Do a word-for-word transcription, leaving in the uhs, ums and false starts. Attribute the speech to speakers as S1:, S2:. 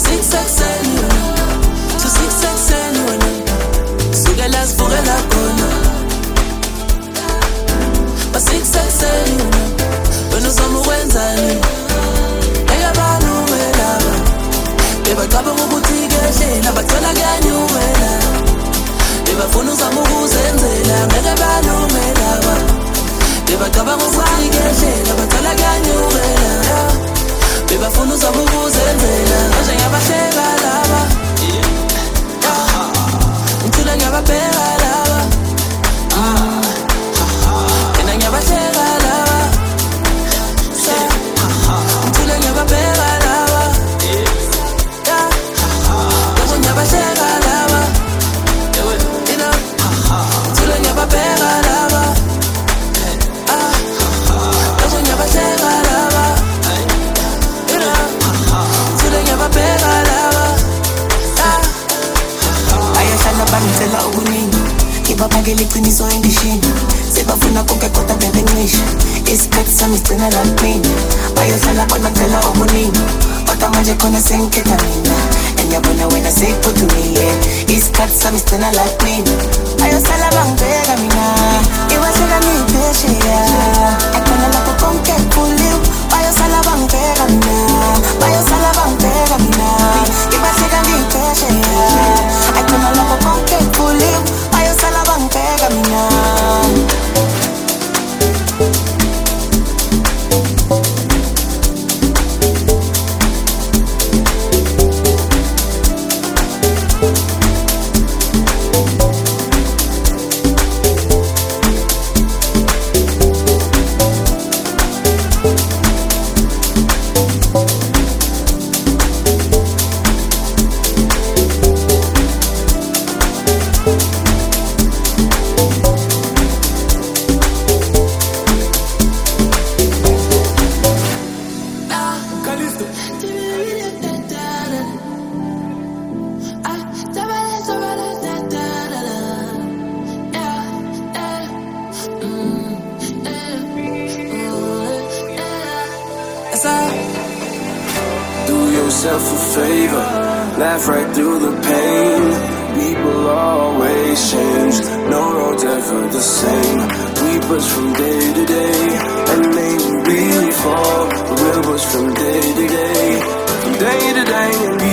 S1: six ekuseni wena to six ekuseni wena sukela sivukela khona ba six ekuseni wena wena uzama ukwenzani eyabani umelaba bebacabanga ukuthi kehlela bathola kuyanyumela bebafuna uzama ukuzenzela ngeke bani umelaba bebacabanga ukuthi kehlela bathola kuyanyumela bebafuna uzama ukuzenzela manje ngiyabahleka laba ngithula ngiyababheka laba mina ngiyabahleka laba ngithula ngiyababheka laba yabo ngiyabahleka laba ngithula ngiyababheka laba yabo ngiyabahleka laba ngiyababheka laba ayahlala bangitshela okuningi ngibabangela iqiniso endishini sebafuna konke kodwa bebencisha isikhathi sami sigcina la mina bayohlala bona ngicela okuningi kodwa manje khona sengikhetha mina engiyabona wena seyiphuthumile isikhathi sami sigcina la mina bayohlala bangibheka mina iwahleka ngiyiphesheya akhona lapho konke kuliwe bayohlala bangibheka mina bayohlala bangibheka mina iwahleka ngiyiphesheya akhona lapho konke kuliwe bayohlala bangibheka mina
S2: yourself a favor, laugh right through the pain. People always change, no road's ever the same. We push from day to day, and maybe we fall, but we'll push from day to day, from day to day, and